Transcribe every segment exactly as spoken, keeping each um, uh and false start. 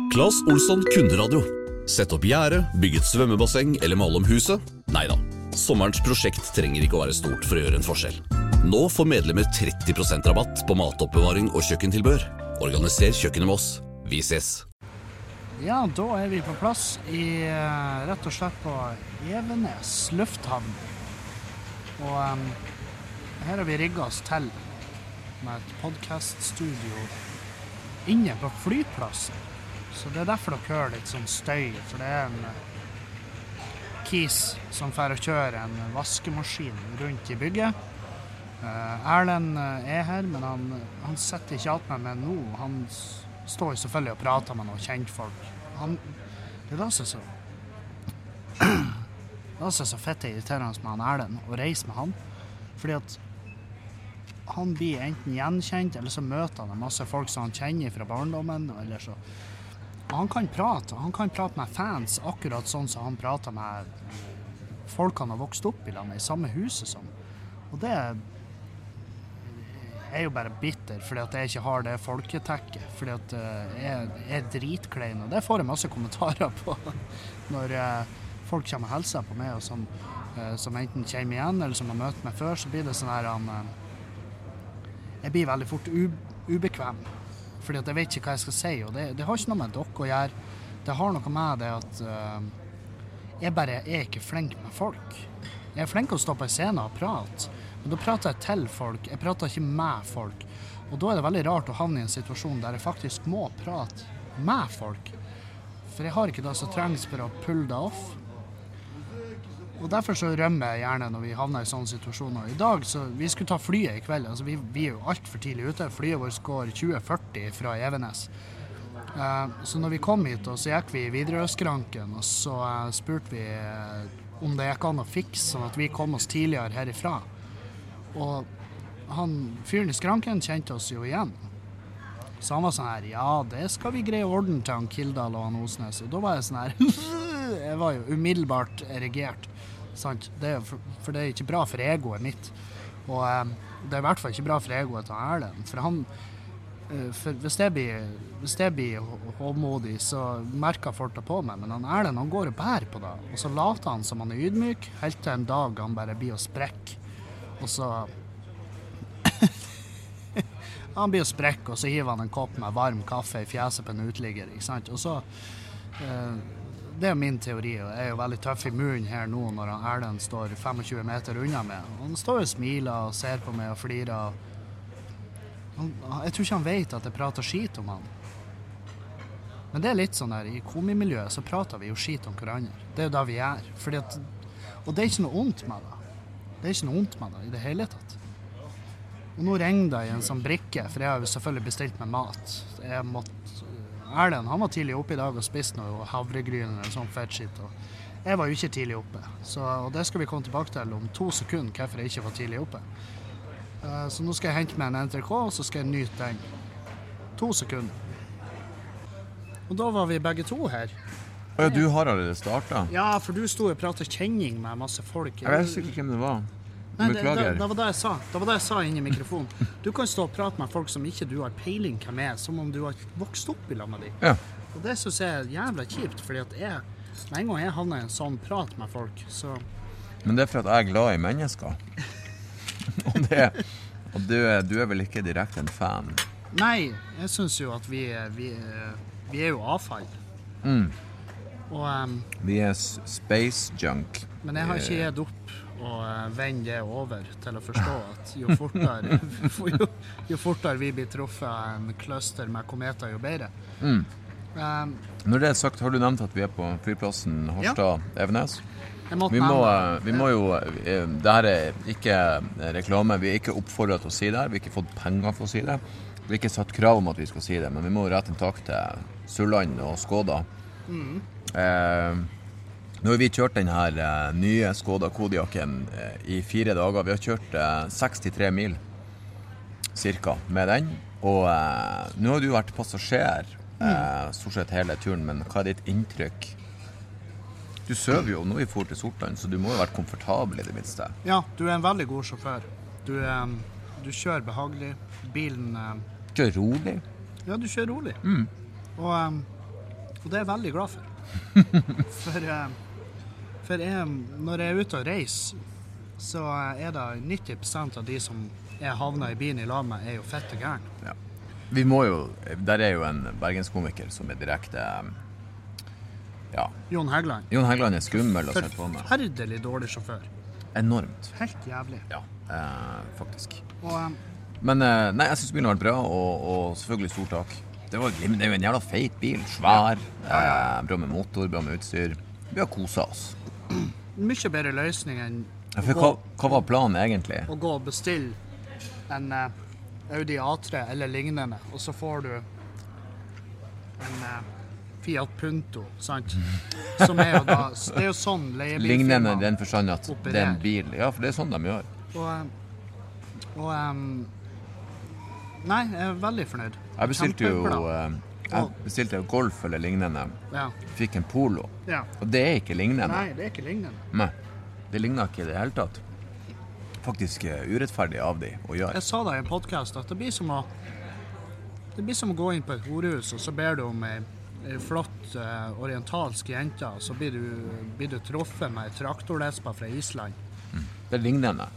Claes Olsson Kunderadio. Sett opp gjerde, bygge et svømmebasseng eller male om huset? Neida. Sommerens prosjekt trenger ikke å være stort for å gjøre en forskjell. Nå får medlemmer tretti prosent rabatt på matoppbevaring og kjøkkentilbør. Organiser kjøkkenet med oss. Vi ses. Ja, da er vi på plass i rett og slett på Evenes lufthavn. Og um, her har vi rigget oss til med et podcaststudio inne på flyplassen. Så det er derfor dere hører litt sånn støy, for det er en kis som fer å kjøre en vaskemaskin rundt i bygget. Uh, Erlend er her, men han, han setter ikke alt med meg nå. Han står selvfølgelig og prater med noen kjentfolk. Han, det er så så det er så fett irriterende med han Erlend å reise med han, fordi at han blir enten gjenkjent, eller så møter han en masse folk som han kjenner fra barndommen, eller så. Og han kan prate, han kan prate med fans akkurat sånn som han prater med folk han har vokst opp i landet, i samme huset som. Og det er jo bare bitter, fordi at jeg ikke har det folketekket, fordi at jeg er dritklein, og det får jeg masse kommentarer på når folk kommer og hilser på meg, og som, som enten kommer igjen, eller som har møtt meg før, så blir det sånn her, jeg blir veldig fort ubekvem, fordi at jeg vet ikke hva jeg skal si, og det, det har ikke noe med dere å gjøre, det har noe med det at jeg bare er ikke flink med folk. Jeg er flink å stå på en scene og prate, men da prater jeg til folk, jeg prater ikke med folk. Og da er det veldig rart å havne i en situasjon der jeg faktisk må prate med folk. For jeg har ikke det som trengs for å pulle det off. Og derfor så rømmer jeg gjerne når vi havner i sånne situasjoner. I dag, så vi skulle ta flyet i kveld, altså vi, vi er jo alt for tidlig ute. Flyet vårt går tjue førti fra Evenes. Uh, så når vi kom hit, og så gikk vi i Widerøe-skranken, og så uh, spurte vi uh, om det gikk an å fikse, sånn at vi kom oss tidligere herifra. Og han, fyren i skranken kjente oss jo igjen. Så han var sånn her, ja, det skal vi greie orden til han Kildal og han Osnes. Og da var jeg sånn her, jeg var jo umiddelbart erigert. Sant? Det er for, for det er ikke bra for egoet mitt. Og eh, det er i hvert fall ikke bra for egoet til Erlend. For han, eh, for hvis det blir, hvis det blir håmodig, så merker folk det på meg. Men han Erlend, han går og bærer på det. Og så later han som han er ydmyk, helt til en dag han bare blir å sprekke. Og så han blir å sprekke, og så hiver han en kopp med varm kaffe i fjeset på en uteligger, ikke sant? Og så eh, det er min teori, og jeg er jo veldig tøff i munnen her nå når han Erlend står tjuefem meter unna meg. Han står og smiler og ser på meg og flirer. Han, jeg tror ikke han vet at jeg prater skit om han. Men det er litt sånn der, i komimiljøet så prater vi jo skit om hverandre. Det er jo det vi gjør. Fordi at, og det er ikke noe ondt med det. Det er ikke noe ondt med det i det hele tatt. Og nå ringer det i en sånn brikke, for jeg har jo selvfølgelig bestilt meg mat. Jeg måtte, Erlend, han var tidlig oppe i dag og spiste noe havregryn eller sånn fett shit. Og jeg var jo ikke tidlig oppe. Så, og det skal vi komme tilbake til om to sekunder, hvorfor jeg ikke var tidlig oppe. Uh, så nå skal jeg hente meg en N T R K, og så skal jeg nyte den. To sekunder. Og da var vi begge to her. Ja, du har allerede startet. Ja, for du stod og pratet kjenning med masse folk. Jeg vet ikke hvem det var. Nei, det, det, det var det jeg sa. Det var det jeg sa inn i mikrofonen. Du kan stå og prate med folk som ikke du har peiling hvem er, som om du har vokst opp i landet ditt. Ja. Og det synes jeg er jævla kjipt, fordi at jeg, med en gang jeg havner i en sånn prat med folk, så... Men det er for at jeg er glad i mennesker. og det, og du, du er vel ikke direkte en fan? Nei, jeg synes jo at vi, vi, vi er jo avfall. Mm. Og, um, vi er space junk. Men jeg har ikke gitt opp å vende det over til å forstå at jo fortere, jo, jo fortere vi blir truffet av en cluster med kometer, jo bedre. Mm. Um, Når det er sagt, har du nevnt at vi er på flyplassen Harstad-Evenes? Ja. Vi må, vi må jo, det her er ikke reklame, vi er ikke oppfordret til å si det her, vi har ikke fått penger for å si det. Vi har ikke satt krav om at vi skal si det, men vi må rette en takk til Surland og Skoda. Mm. Eh, nå har vi kjørt den her eh, nye Skoda Kodiaken eh, i fire dager. Vi har kjørt eh, sekstitre mil cirka med den. Og eh, nå har du vært passasjer eh, stort sett hele turen, men hva er ditt inntrykk? Du søver jo nå i fort til Sortland, så du må jo være komfortabel i det minste. Ja, du er en veldig god sjåfør. Du, eh, du kjører behagelig. Bilen... Eh, kjører rolig? Ja, du kjører rolig. Mm. Og... Eh, Og det er jeg veldig glad for. For, uh, for jeg, når jeg er ute og reiser, så er det nitti prosent av de som jeg havner i bilen i lag med, er jo fett og gæren. Ja. Vi må jo, der er jo en bergenskomiker som er direkte, ja. Jon Hægland. Jon Hægland er skummel å sette på med. Forferdelig dårlig sjåfør. Enormt. Helt jævlig. Ja, eh, faktisk. Og, um, Men eh, nei, jeg synes bilen har vært bra, og, og selvfølgelig stort takk. Det, var, det er jo en jævla feit bil, svær, eh, bra med motor, bra med utstyr. Vi har koset oss. Mye bedre løsning enn Ja, for hva, hva var planen egentlig? å gå og bestille en uh, Audi A tre eller lignende, og så får du en uh, Fiat Punto, sant? Som er jo da, det er jo sånn leiebilfirma Lignende i den forstand at opererer. det er en bil. Ja, for det er sånn de gjør. Og, uh, og um, nei, jeg er veldig fornøyd. Jeg bestilte jo Kjempeglad. eh, jeg bestilte jo Golf eller lignende. Ja. Fikk en Polo. Ja. Og det er ikke lignende. Nei, det er ikke lignende. Nei, det ligner ikke i det hele tatt. Faktisk uh, urettferdig av de å gjøre. Jeg sa det i en podcast at det blir som å det blir som å gå inn på et horehus, og så ber du om ei, ei flott uh, orientalsk jente, og så blir du, blir du truffet med ei traktordespa fra Island. Mm. Det er lignende.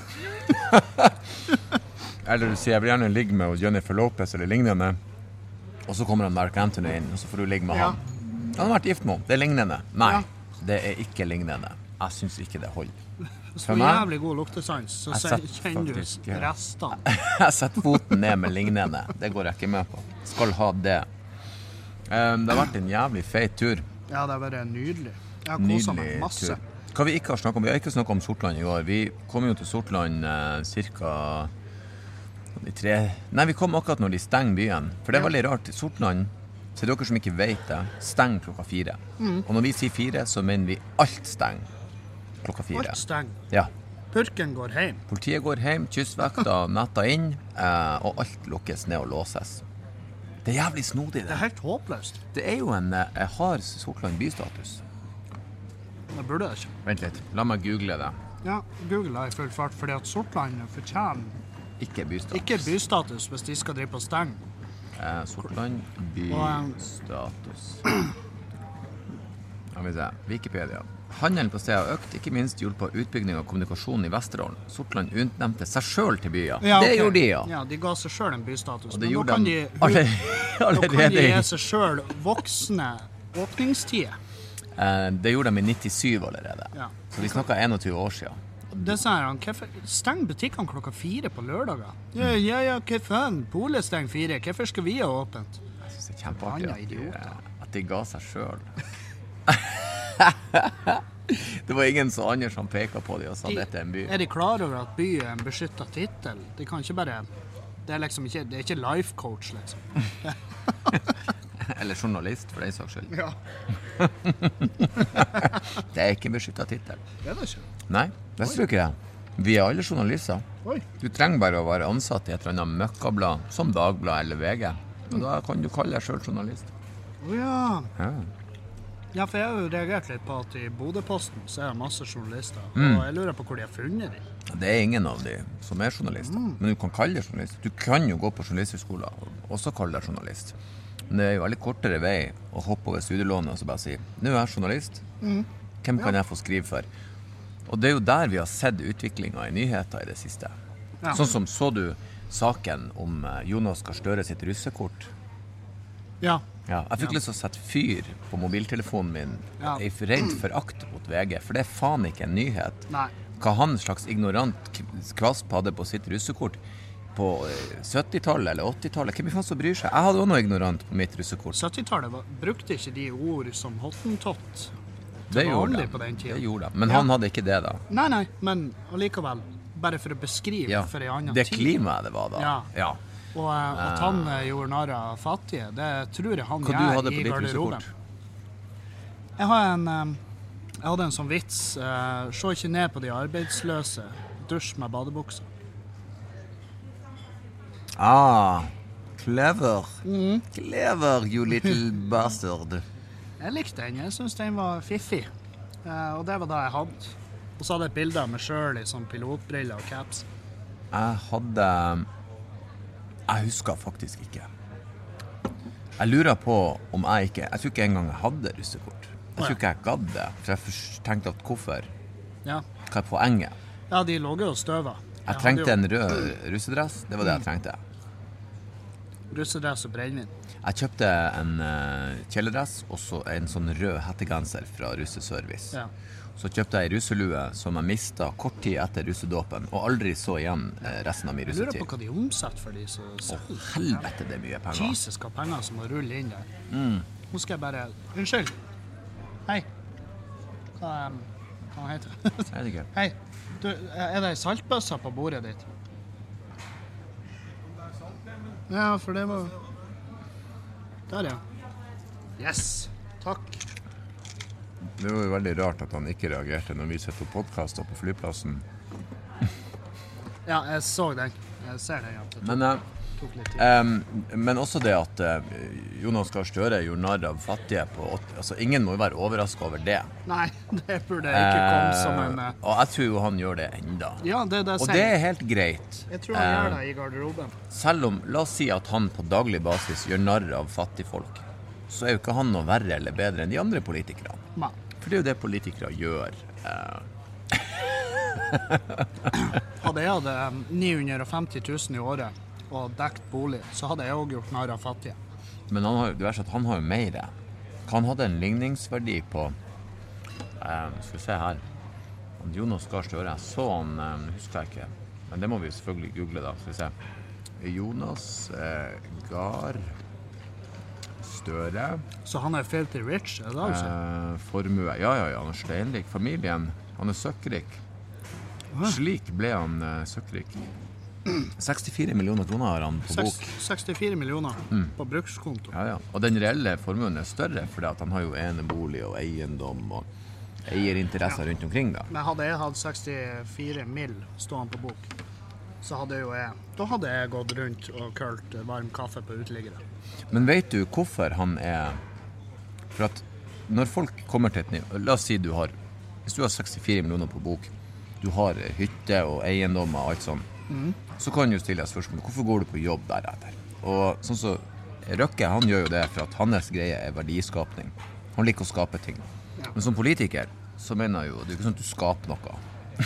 Eller du sier, jeg vil gjerne ligge med Jennifer Lopez eller lignende, og så kommer han Mark Anthony inn, og så får du ligge med Ja. han. Han har vært gift med henne. Det er lignende. Nei, Ja. det er ikke lignende. Jeg synes ikke det holder. Så For meg- jævlig god luktesans, så Jeg se- setter kjenner faktisk, du ja. restene. Jeg setter foten ned med lignende. Det går jeg ikke med på. Skal ha det. Um, det har vært en jævlig feit tur. Ja, det har vært nydelig. Jeg har koset meg Nydelig masse. tur. Hva vi ikke har snakket om, vi har ikke snakket om Sortland i går. Vi kom jo til Sortland eh, cirka de tre... Nei, vi kom akkurat når de stenger byen. For det er Ja. veldig rart. Sortland, til dere som ikke vet det, stenger klokka fire. Mm. Og når vi sier fire, så mener vi alt stenger klokka fire. Alt stenger. Ja. Purken går hjem. Politiet går hjem, kystvekta netta inn, eh, og alt lukkes ned og låses. Det er jævlig snodig Det er det. helt håpløst. Det er jo en, eh, jeg har Sortland bystatus. Det burde det ikke. Vent litt, la meg google det. Ja, Google er i full fart, fordi at Sortland fortjener Ikke bystatus. ikke bystatus hvis de skal drive på steng. Eh, Sortland bystatus. Ja, vi ser. Wikipedia. Handelen på stedet har økt, ikke minst hjulpet utbygging av kommunikasjon i Vesterålen. Sortland utnevnte seg selv til byer. Ja, Det ok. gjorde de, ja. Ja, de ga seg selv en bystatus. Og det Men gjorde da kan de de, alle- da kan de allerede. gi seg selv voksne åpningstider. Eh, det gjorde de i nittisyv allerede. Ja. Så vi snakket enogtyve år siden. Det sier han, hvorfor steng butikkene klokka fire på lørdager? Ja, ja, ja, hva faen? Polet stenger fire, hvorfor skal vi ha åpent? Jeg synes det er kjempeartig Han er at de, idiot, at de ga seg selv. Det var ingen så andre som pekte på det og sa De, dette er en by. er de klar over at by er en beskyttet titel? De kan ikke bare... Det er liksom ikke, det er ikke life coach, liksom. Eller journalist, for den saks skyld. Ja, Det er ikke en beskyttet titel. det er det ikke. Nei, det tror ikke jeg. Vi er alle journalister. Oi. Du trenger bare å være ansatt i et eller annet møkkablad, som Dagblad eller V G. Og da kan du kalle deg selv journalist. Åja. Ja. Ja, for jeg har jo reagert litt på at i Bodø-posten så er det masse journalister. Mm. Og jeg lurer på hvor de har funnet dem. Det er ingen av de som er journalister. Men du kan kalle deg journalist. Du kan jo gå på journalisthøyskolen og også kalle deg journalist. Men det er jo veldig kortere vei å hoppe over studielånet og så bare si, nå er jeg journalist. Hvem kan jeg få skrive for? Og det er jo der vi har sett utviklingen i nyheter i det siste. Ja. Sånn som så du saken om eh, Jonas Gahr Støre sitt russekort. Ja. Ja, jeg fikk Ja. lyst til å sette fyr på mobiltelefonen min Ja. i rent forakt mot V G, for det er faen ikke en nyhet. Nei. Hva han slags ignorant k- kvasp hadde på sitt russekort på eh, syttitallet eller åttitallet. Hvem faen som bryr seg? Jeg hadde også noe ignorant på mitt russekort. syttitallet var- brukte ikke de ord som hottentott. Det gjorde vanlig de. på den tiden. Det gjorde de. Men Ja. han hadde ikke det da. Nei, nei, men allikevel. Bare for å beskrive Ja. for en annen Det tid. klimaet det var da. Ja. Ja. Og eh, at han eh, gjorde narr av fattige, det tror jeg han Hva du gjør hadde på i ditt garderoben. russekort? Jeg har en eh, Jeg hadde en sånn vits. eh, Se ikke ned på de arbeidsløse. Dusj med badebukser. Ah, clever. Mm. Clever, you little bastard. Jeg likte den. Jeg syns den var fiffig. Eh, og det var det jeg hadde. Og så hadde jeg et bilde av meg sjøl i sånn pilotbriller og caps. Jeg hadde Jeg husker faktisk ikke. Jeg lurer på om jeg ikke, jeg tror ikke engang jeg hadde russekort. Jeg tror ikke jeg gadd det, for jeg først tenkte at hvorfor? Ja. Hva er poenget? Ja, de lå jo støva. Jeg trengte en rød russedress, det var det jeg trengte. Russedress og brennvin. Jeg kjøpte en uh, kjeledress, og så en sånn rød hettegenser fra Russeservice. Ja. Så kjøpte jeg en russelue som jeg mistet kort tid etter russedåpen, og aldri så igjen uh, resten av min Jeg lurer russetid. på hva de omsetter for de som Å, selger. helvete, det er mye penger. Jesus, hva penger som må rulle inn der. Mm. Nå skal jeg bare... Unnskyld. Hei. Hva, um, hva heter det? Jeg vet ikke. Hei. Du, er det saltbøsser på bordet ditt? Ja, for det var... Der, ja. Yes. Takk. Det var jo veldig rart at han ikke reagerte når vi setter opp podcaster på flyplassen. Ja, jeg så den. Jeg ser den, ja. Det tok, Men, uh, tok litt tid. um, men også det at uh, Jonas Gahr Støre gjorde narr av fattige på åtti... Altså, ingen må jo være overrasket over det. Nei, det burde ikke komme som en... Uh, uh, og jeg tror jo han gjør det enda. Ja, det er det jeg Og sier. det er helt greit. Jeg tror han Uh, gjør det i garderoben. Selv om, la oss si at han på daglig basis gjør narr av fattigfolk, så er jo ikke han noe verre eller bedre enn de andre politikerne. Nei. For det er jo det politikere gjør. Uh, Hadde jeg hadde um, ni hundre og femti tusen i året og dekt bolig, så hadde jeg også gjort narr av fattige. men han har, det er så at han har jo mer. Han hadde en ligningsverdi på, uh, skal vi se her, han Jonas Gahr Støre, jeg så han, uh, husker jeg ikke, men det må vi selvfølgelig google da, skal vi se. Jonas uh, Gahr Støre, Så han er filthy rich, er det det du sier? uh, formue, ja, ja, ja, han er steinrik, familien, han er søkkrik. Slik ble han uh, søkkrik. sekstifire millioner kroner har han på bok. Seks- sekstifire millioner Mm. på brukskonto. Ja, ja. Og den reelle formuen er større, fordi at han har jo enebolig og eiendom og eierinteresser rundt omkring da. Men hadde jeg hatt sekstifire mill stående på bok, så hadde jo jeg, da hadde jeg gått rundt og kølt varm kaffe på uteliggere. Men vet du hvorfor han er... For at når folk kommer til et nivå... La oss si du har... Hvis du har sekstifire millioner på bok, du har hytte og eiendom og alt sånt, mm. så kan du stille deg spørsmål, hvorfor går du på jobb deretter? Og sånn så, Røkke, han gjør jo det for at hans greie er verdiskapning. Han liker å skape ting. Ja. Men som politiker, så mener jeg jo, det er ikke sånn at du skaper noe.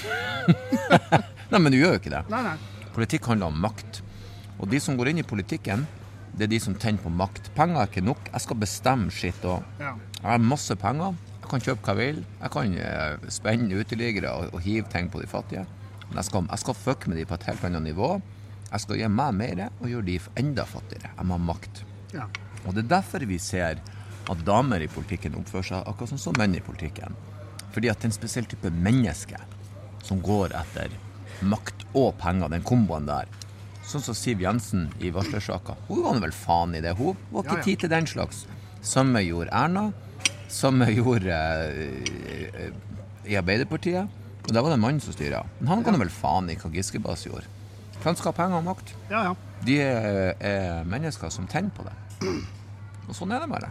Nei, men du gjør jo ikke det. Nei, nei. Politikk handler om makt. Og de som går inn i politikken, det er de som tenner på makt. Penger er ikke nok, jeg skal bestemme shit og Ja. jeg har masse penger, jeg kan kjøpe hva jeg vil, jeg kan eh, spenne uteliggere og, og hive ting på de fattige. Men jeg skal, jeg skal fuck med de på et helt annet nivå. Jeg skal gi meg mer og gjøre de enda fattigere. Jeg må ha makt. Ja. Og det er derfor vi ser at damer i politikken oppfører seg akkurat som, som menn i politikken. Fordi at det er en spesiell type menneske som går etter makt og penger, den komboen der. Sånn som Siv Jensen i varslersaka. Hun var vel faen i det. Hun var ikke Ja, ja. tid til den slags. Samme gjorde Erna. Samme gjorde eh, i Arbeiderpartiet. Og der var det en mann som styrer. Men han kan vel faen i hva Giskebas gjorde. For han skal ha penger og makt. Ja, ja. De er, er mennesker som tenner på det. Og sånn er det bare.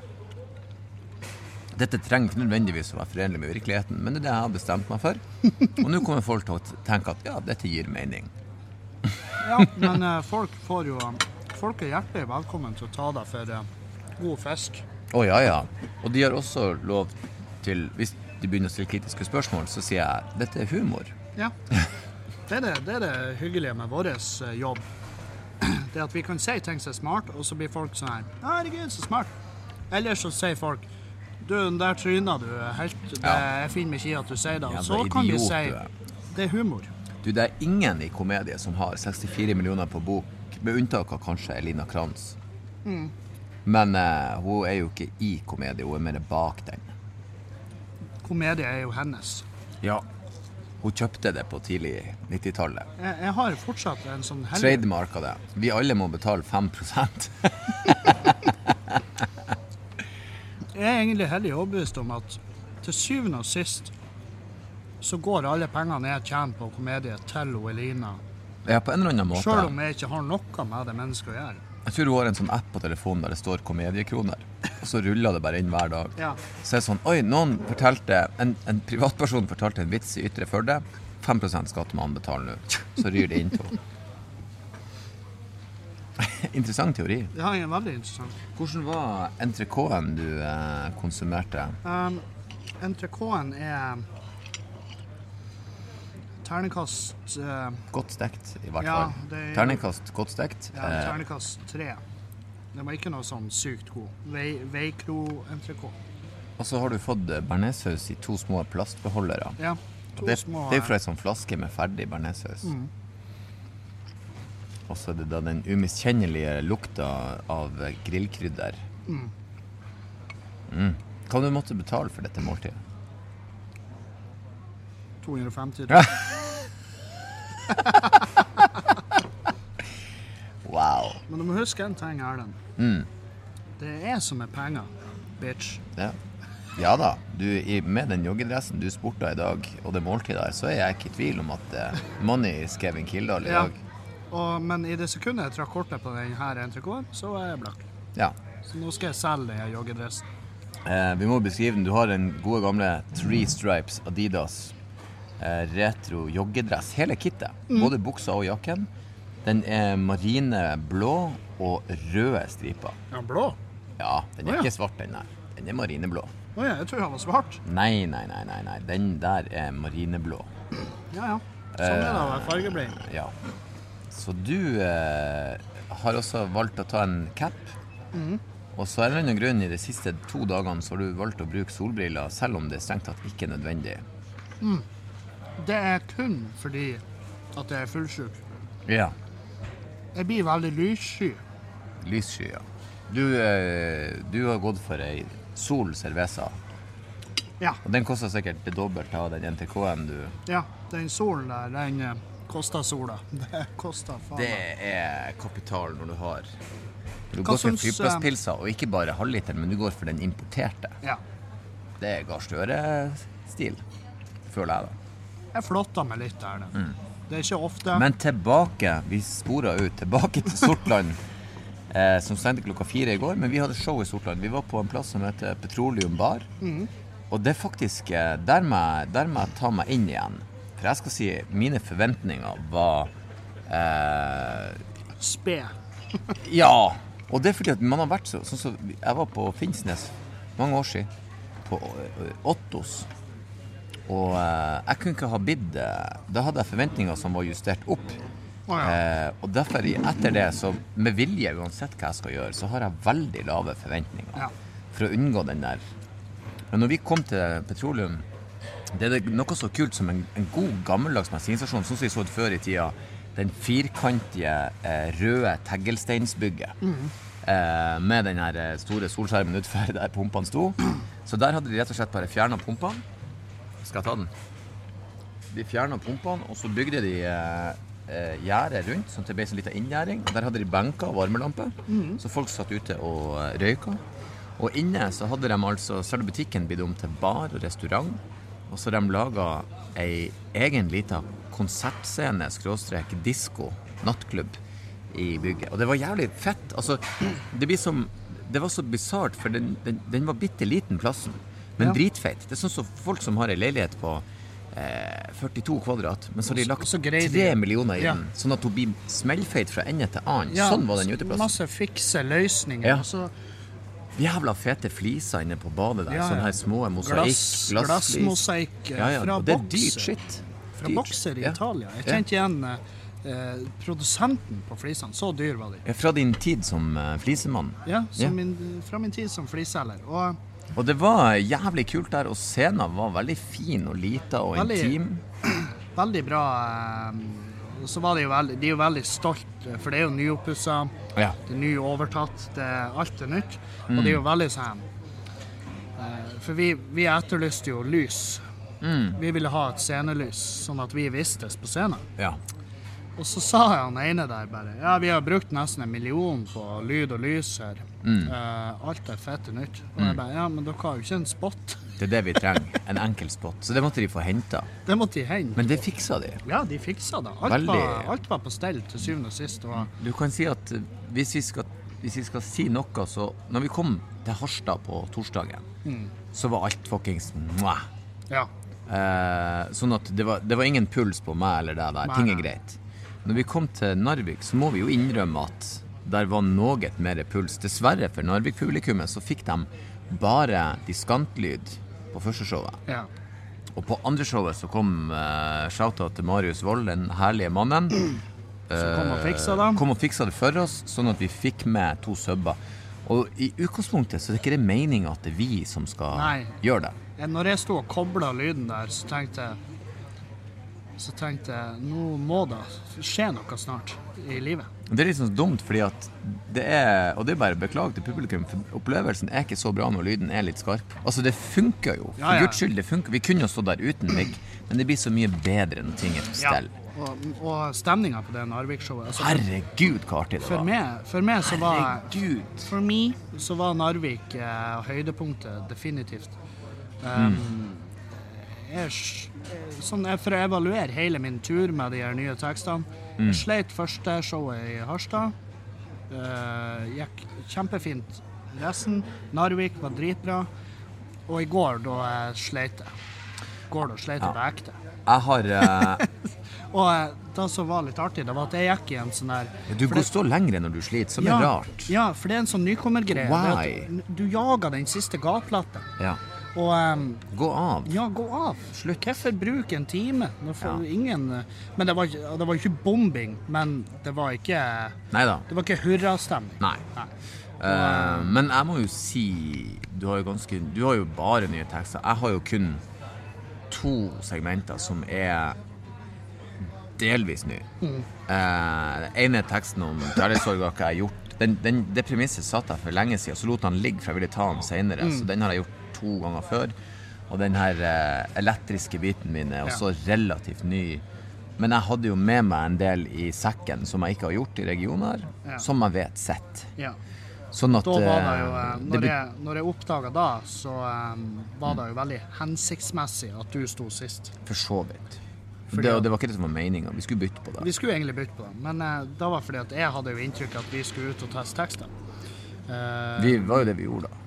Dette trenger ikke nødvendigvis å være forenlig med virkeligheten, men det er det jeg har bestemt meg for. Og nå kommer folk til å tenke at ja, dette gir mening. Ja, men eh, folk får jo folk er hjertelig velkommen til å ta deg for eh, god fisk. Å ja, ja. Og de har også lov til, hvis de begynner å stille kritiske spørsmål, så sier jeg, dette er humor. Ja. Det er det, det er det hyggelige med vår eh, jobb. Det at vi kan si ting som er smart, og så blir folk sånn her, herregud, så smart. Eller så sier folk, du, der tryner du helt, det, Ja. jeg finner meg ikke i at du sier det. Og Jævla så kan vi idiot, si, du er. det er humor. Du, det er ingen i komedie som har sekstifire millioner på bok, med unntak av kanskje Elina Krantz. Mm. Men eh, hun er jo ikke i komedie, hun er mer bak den. Komedie er jo hennes. Ja. Hun kjøpte det på tidlig nittitallet. Jeg, jeg har fortsatt en sånn heldig... Trademarket det. Vi alle må betale fem prosent. Jeg er egentlig heldig overbevist om at til syvende og sist så går alle pengene jeg tjener på komedie til og Elina. Ja, på en eller annen måte. Selv om jeg ikke har noe med det mennesket å gjøre. Jeg tror hun har en sånn app på telefonen der det står komediekroner. Og så ruller det bare inn hver dag. Ja. Så er det sånn, oi, noen fortalte, en, en privatperson fortalte en vits i Ytre Førde. fem prosent skatt må han betale nå. Så ryr det inn to. Interessant teori. Ja, det er veldig interessant. Hvordan var entrecôten du eh, konsumerte? Um, entrecôten er terningkast... Uh, Godt stekt, i hvert Ja, fall. det er- Terningkast godt stekt. ja, Eh, terningkast tre. Det var ikke noe sånn sykt god. Vei, veikro entrecôte. og så har du fått eh, bearnéssaus i to små plastbeholdere. Ja, to Det, små... det er fra en sånn flaske med ferdig bearnéssaus. Mm. Og så er det da den umiskjennelige lukta av eh, grillkrydder. Mm. Mm. Hva du måtte betale for dette måltidet? to hundre og femti. Wow. Men du må huske en ting, Erlend. Mm. Det er som med penger, bitch. Ja. Ja da, du, i, med den joggedressen du sporta i dag, og det måltidet der, så er jeg ikke i tvil om at eh, money is Kevin Kildahl i Ja. dag. Og, men i det sekundet jeg trakk kortet på denne entrecôten, så er jeg blakk. Ja. Så nå skal jeg selge denne joggedressen. Eh, vi må beskrive den. Du har den gode gamle Three Stripes Adidas eh, retro joggedress. Hele kittet. Både buksa og jakken. Den er marineblå og røde striper. Ja, blå. Ja, den er Å, ja. ikke svart, den der. Den er marineblå. Åja, jeg tror han var svart. Nei, nei, nei, nei, nei. Den der er marineblå. Ja, ja. Sånn er det å være fargeblind. Eh, ja. Så du eh, har også valgt å ta en cap. Og så er det en grunn i de siste to dagene så har du valgt å bruke solbriller, selv om det er strengt tatt ikke nødvendig. Det er kun fordi at jeg er fullsjuk. Ja. Jeg blir veldig lyssky. Lyssky, ja. Du, eh, du har gått for ei Sol Cerveza. Ja, Og den koster sikkert det dobbelte av den N T K-en du... ja. Den solen der, den eh, koster sola. Det koster faen. Det er kapital når du har... Du Hva går for syns, flyplasspilser, og ikke bare halvliter, men du går for den importerte. Ja. Det er garstøre-stil, føler jeg da. Jeg flotter meg litt der. Mm. Det er ikke ofte. Men tilbake, vi sporet ut, tilbake til Sortland, eh, som stengte klokka fire i går, men vi hadde show i Sortland. Vi var på en plass som heter Petroleum Bar, og det er faktisk, eh, der må jeg, der må jeg ta meg inn igjen. For jeg skal si, mine forventninger var, eh, Spe. ja, og det er fordi at man har vært så, sånn som, jeg var på Finnsnes mange år siden, på eh, Ottos, og eh, jeg kunne ikke ha bidd, eh, da hadde jeg forventninger som var justert opp. Å, ja. Eh, og derfor i- etter det, så med vilje uansett hva jeg skal gjøre, så har jeg veldig lave forventninger Ja. for å unngå den der. Men når vi kom til Petroleum, det er noe så kult som en, en god gammeldags bensinstasjon, sånn som vi så det før i tida, den firkantige eh, røde teglsteinsbygget, eh, med den her eh, store solskjermen utfor der pumpene sto. Så der hadde de rett og slett bare fjernet pumpene. Skal jeg ta den? De fjernet pumpene, og så bygde de eh, eh, gjerde rundt, sånn at det ble en liten inngjæring. Der hadde de benker og varmelampe, så folk satt ute og eh, røyka. Og inne så hadde de altså, så hadde butikken blitt om til bar og restaurant, og så hadde de laget ei egen liten konsertscene, skråstrek, disco, nattklubb i bygget. Og det var jævlig fett. Altså, det, blir som, det var så bizarrt, for den, den, den var bitte liten plassen, men Ja. dritfeit. Det er sånn som folk som har en leilighet på eh, førtito kvadrat, men så har de Og så- lagt og så greier de- tre millioner i Ja. den, sånn at hun blir smellfeit fra ende til annen. Ja, Sånn var den uteplassen. Masse fikse løsninger. Ja. Og så Jævla fete fliser inne på badet der, Ja, ja. sånne her små mosaikk, glass, glassflis. glassmosaikk eh, Ja, ja, fra og det er Boxer. dyrt shit. Fra Dyrt. Boxer i Ja. Italia. Jeg Ja. kjente igjen eh, eh, produsenten på flisene. Så dyr var de. Fra din tid som uh, flisemann. Ja, som Ja. Min, fra min tid som fliselger. Og Og det var jævlig kult der, og scenen var veldig fin og lita og Veldig- intim. veldig bra. eh, Og så var de jo veldig, de er jo veldig stolt, eh, for det er jo nyoppussa, Ja. det er nyovertatt, det er alt er nytt. Mm. Og det er jo veldig sånn eh, For vi, vi etterlyste jo lys. Mm. Vi ville ha et scenelys, sånn at vi vistes på scenen. Ja. Og så sa han ene der bare, ja, vi har brukt nesten en million på lyd og lys her. Mm. Eh, alt er fette nytt. Og jeg bare, ja, men dere har jo ikke en spot. Det er det vi trenger. En enkel spot. Så det måtte de få henta. Det måtte de hente. Men det fiksa de. Ja, de fiksa det. Alt, Veldig. var, alt var på stell til syvende og sist. Og Du kan si at eh, hvis vi skal, hvis vi skal si noe, så når vi kom til Harstad på torsdagen, Mm. så var alt fuckings mwah. ja, Eh, sånn at det var, det var ingen puls på meg eller det der. Nei, Ting er nei. greit. Når vi kom til Narvik, så må vi jo innrømme at der var noe mer puls. Dessverre for Narvik-publikummet så fikk de bare diskantlyd på første showet. Ja. Og på andre showet så kom uh, shoutout til Marius Wold, den herlige mannen. Så kom og fiksa det. Kom og fiksa det for oss, sånn at vi fikk med to subber. Og i utgangspunktet så er det ikke det meningen at det er vi som skal Nei. gjøre det. Når jeg stod og koblet lyden der, så tenkte jeg, så tenkte jeg, nå må det skje noe snart i livet. Det er litt sånn dumt, fordi at det er, og det er bare beklaget til publikum, for opplevelsen er ikke så bra når lyden er litt skarp. Altså det funker jo, for ja, ja. Guds skyld, det funker. Vi kunne jo stå der uten migg, men det blir så mye bedre når ting er på stell. Ja. Og, og stemningen på det Narvik-showet. Altså, Herregud, hva artig det var. For meg, for meg så var... Herregud. For meg så var Narvik eh, høydepunktet, definitivt. Um, mm. jeg, sånn, jeg, for å evaluere hele min tur med de her nye tekstene. Mm. Jeg sleit første showet i Harstad. Uh, gikk kjempefint resten. Narvik var dritbra. Og i går da jeg sleit jeg. Går da sleit jeg på ekte. Jeg har... Uh... Og det som var litt artig, det var at jeg gikk i en sånn her... Ja, du går det, så lengre når du sliter, som ja, er rart. Ja, for det er en sånn nykommergreie. Why? Du jager den siste gaplatten. Ja. Og, um, gå av. Ja, gå av. Slutt. Hvorfor bruke en time? Ja. Ingen... Men det var, det var ikke bombing, men det var ikke... Neida. Det var ikke hurrastemning. Nei. Nei. Uh, uh, men jeg må jo si, du har jo ganske... Du har jo bare nye tekster. Jeg har jo kun to segmenter som er... delvis ny. Mm. Eh, den ene teksten om kjærlighetssorg har ikke jeg gjort. Den, den, det premisset satt jeg for lenge siden, så lot han ligge, for jeg ville ta den senere. Mm. Så den har jeg gjort to ganger før. Og den her eh, elektriske biten min er også ja. relativt ny. Men jeg hadde jo med meg en del i sekken som jeg ikke har gjort i regioner, ja. som jeg vet sett. Ja. Sånn at... Da var det jo, eh, når, det, jeg, når jeg oppdaget da, så um, var det jo veldig hensiktsmessig at du sto sist. For så vidt. Fordi, det, det var ikke det som var meningen. Vi skulle bytte på det. Vi skulle egentlig bytte på det, men uh, det var fordi at jeg hadde jo inntrykk at vi skulle ut og teste tekster. Uh, vi var jo det vi gjorde da.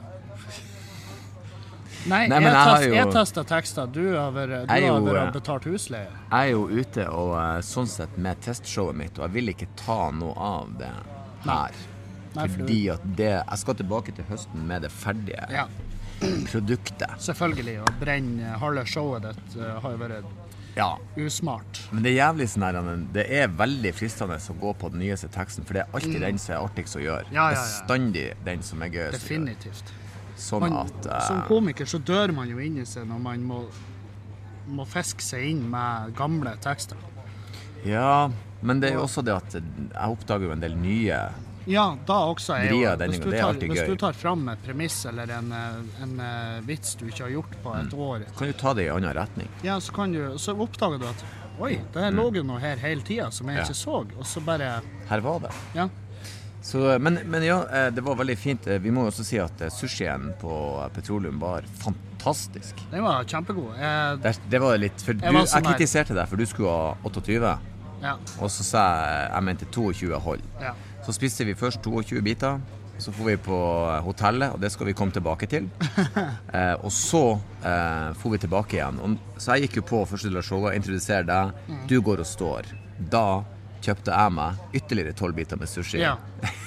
Nei, Nei jeg, jeg, test, jo, jeg testet tekster. Du har vært, du jo, har vært betalt husleie. Jeg er jo ute og uh, sånn sett med testshowet mitt, og jeg vil ikke ta noe av det her. Nei, fordi at det, jeg skal tilbake til høsten med det ferdige ja. produktet. Selvfølgelig, og brenne halve showet ditt uh, har jo vært ja. usmart. Men det er jævlig sånn her, det er veldig fristende å gå på den nyeste teksten, for det er alltid mm. den som er artigst å gjøre. Ja, ja, ja. Bestandig den som er gøy. Definitivt. Sånn man, at, uh, som komiker så dør man jo inn i seg når man må, må fiske seg inn med gamle tekster. Ja, men det er jo også det at jeg oppdager jo en del nye ja, da også er jo, hvis, du tar, hvis du tar fram et premiss eller en, en, en vits du ikke har gjort på et mm. år kan du ta det i en annen retning ja, så, kan du, så oppdager du at oi, det mm. lå jo noe her hele tiden som jeg ja. ikke så og så bare her var det ja. så, men, men ja, det var veldig fint vi må også si at sushien på Petroleum var fantastisk den var kjempegod jeg, det, det var litt, for du, jeg, jeg kritiserte deg for du skulle ha åttiåtte ja. og så sa jeg jeg mente tjueto hold ja. Så spiste vi først tjueto biter, så får vi på hotellet, og det skal vi komme tilbake til. eh, og så eh, får vi tilbake igjen. Og, så jeg gikk jo på første del av showet, introduserer deg, mm. du går og står. Da kjøpte jeg meg ytterligere tolv biter med sushi. Ja.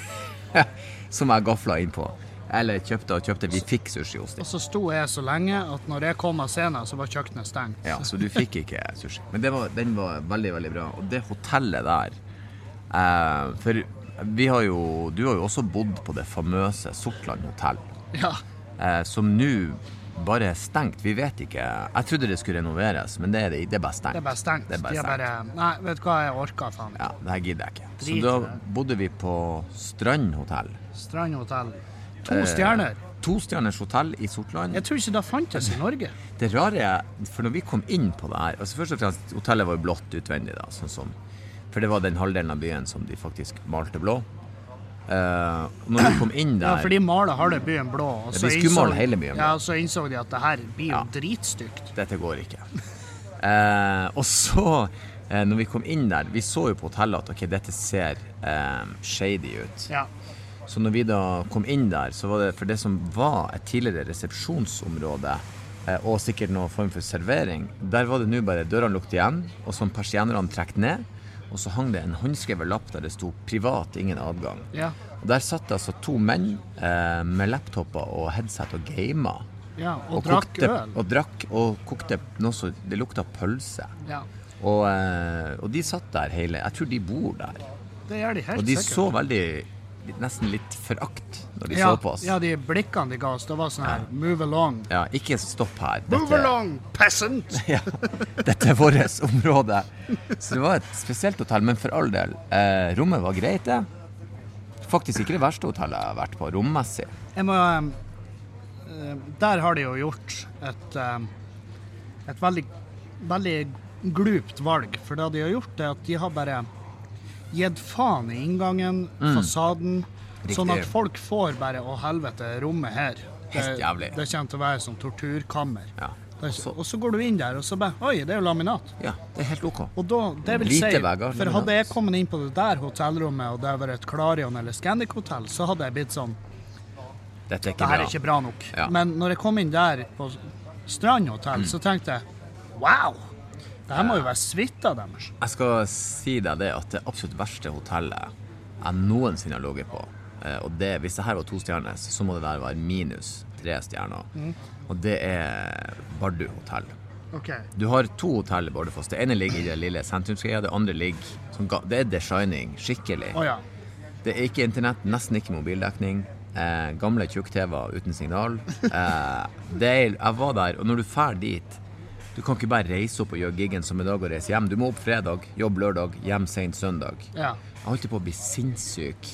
Som jeg gafflet inn på. Eller kjøpte og kjøpte, vi fikk sushi hos dem. Og så sto jeg så lenge at når jeg kom av scenen, så var kjøkkenet stengt. Ja, så du fikk ikke sushi. Men det var, den var veldig, veldig bra. Og det hotellet der, eh, for... Vi har jo, du har jo også bodd på det famøse Sortland hotell ja. eh, som nå bare er stengt, vi vet ikke jeg trodde det skulle renoveres, men det er, det, det er bare stengt det er bare stengt, det er bare stengt. Bare, nei, vet du hva, jeg orker faen ja, det her gidder jeg ikke Drit, så da bodde vi på Strand hotell Strand hotell, to eh, stjerner to stjerners hotell i Sortland jeg tror ikke det fantes i Norge det rare er, for når vi kom inn på det her altså først og fremst, hotellet var jo blått utvendig da, sånn som for det var den halvdelen av byen som de faktisk malte blå. Uh, når vi kom inn der... Ja, for de maler halve byen blå. Og ja, de skulle male hele byen blå. Ja, så innså de at det her blir jo ja. dritstygt. Dette går ikke. uh, og så, uh, når vi kom inn der, vi så jo på hotellet at ok, dette ser um, shady ut. Ja. Så når vi da kom inn der, så var det for det som var et tidligere resepsjonsområde, uh, og sikkert noen form for servering, der var det nå bare dørene lukket igjen, og som persiennerne trekket ned, og og så hang det en håndskrevet lapp der det sto privat, ingen adgang. Ja. Og der satt altså to menn eh, med laptopper og headset og gamer. Ja, og, Og drakk kokte, øl. og drakk og kokte noe så det lukta pølse. Ja, Og, eh, og de satt der hele, jeg tror de bor der. det gjør de helt Og de sikkert. så veldig, litt- nesten litt forakt når de ja, så på oss. Ja, de blikkene de ga oss, det var sånn her, move along. Ja, ikke stopp her. Move along, peasant! Ja, dette er vårt område. Så det var et spesielt hotell, men for all del, eh, rommet var greit det. Faktisk ikke det verste hotellet jeg har vært på, rommessig. Jeg må, um, uh, der har de jo gjort et, um, et veldig, veldig glupt valg, for det de har gjort er at de har bare gitt faen i inngangen, fasaden, Riktig. sånn at folk får bare, å helvete, rommet her. Helt jævlig. Det kommer til å være som torturkammer. Ja. Det er, og så går du inn der, og så bare, oi, det er jo laminat. Ja, det er helt ok. Og da, det vil Lite si, vegger, for laminat. hadde jeg kommet inn på det der hotellrommet, og det var et Clarion eller Scandic-hotell, så hadde jeg blitt sånn, Dette er det ikke her bra. er ikke bra nok. Ja. Men når jeg kom inn der på Strandhotell, så tenkte jeg, wow, det her må jo være suita deres. Jeg skal si deg det at det absolutt verste hotellet jeg noensinne har ligget på, eh, og det, hvis det her var to stjerner, så må det der være minus tre stjerner. Og det er Bardu hotell. Ok, Du har to hotell i Bardufoss. Det ene ligger i det lille sentrumsgreia, det andre ligger som ga- det er The Shining, skikkelig. å ja. Det er ikke internett, nesten ikke mobildekning. Eh, gamle tjukk-TV uten signal. Eh, det er, jeg var der, og når du fer dit, du kan ikke bare reise opp og gjøre giggen som i dag og reise hjem. Du må opp fredag, jobb lørdag, hjem sent søndag. Ja, Jeg holdt på å bli sinnssyk.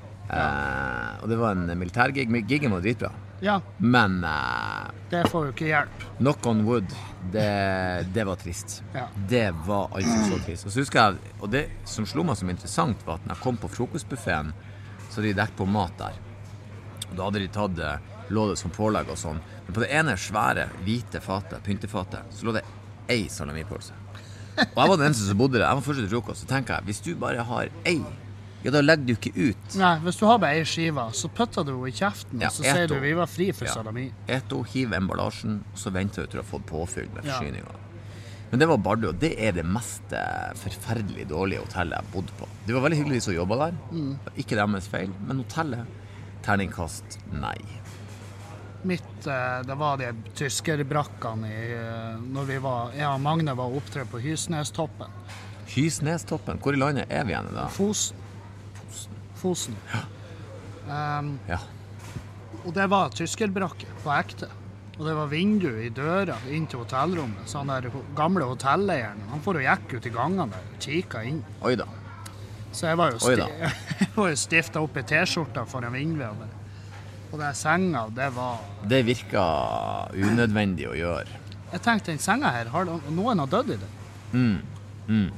Eh, og det var en militærgig. Men Giggen var dritbra. ja, Men eh, det får jo ikke hjelp. knock on wood, det, det var trist. Ja. Det var altså så trist. Og så husker jeg, og det som slo meg som interessant var at når jeg kom på frokostbuffeten, så hadde de dekket på mat der. Og da hadde de tatt eh, lå det som pålegg og sånn. Men på det ene svære, hvite fatet, pyntefatet, så lå det ei salamipølse. Og jeg var den eneste som bodde der. Jeg var først til frokost. Så tenker jeg, hvis du bare har ei, ja, da legger du ikke ut. Nei, hvis du har bare ei skiva, så putter du henne i kjeften, Ja, og så et sier du og- vi var fri for Ja. salami. Et og hiv emballasjen, og så venter du til å ha fått påfyll med Ja. forsyninger. Men det var Bardu, og det er det mest eh, forferdelig dårlige hotellet jeg bodde på. Det var veldig hyggelig som jobbet der. Mm. Ikke deres feil, men hotellet, terningkast, nei. Mitt, eh, det var de tyskerbrakkene i, eh, når vi var, jeg og Magne var opptre på Hysnestoppen. Hysnestoppen, hvor i landet er vi igjen da? Fosen. Fosen. Um, Ja, og det var tyskerbrakke på ekte. Og det var vindu i døra inn til hotellrommet. Så han der ho- gamle hotelleieren, han får og gikk ut i gangene der og kikket inn. oi da. Så jeg var jo, Oi da. sti jeg var jo stiftet opp i t-skjorta foran vinduet. Og det- Og den senga, det var... Det virker unødvendig å gjøre. Jeg tenkte, den senga her, har det- noen har dødd i den.